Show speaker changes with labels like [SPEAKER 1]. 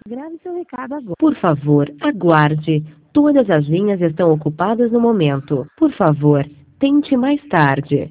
[SPEAKER 1] Grave seu recado agora.
[SPEAKER 2] Por favor, aguarde. Todas as linhas estão ocupadas no momento. Por favor, tente mais tarde.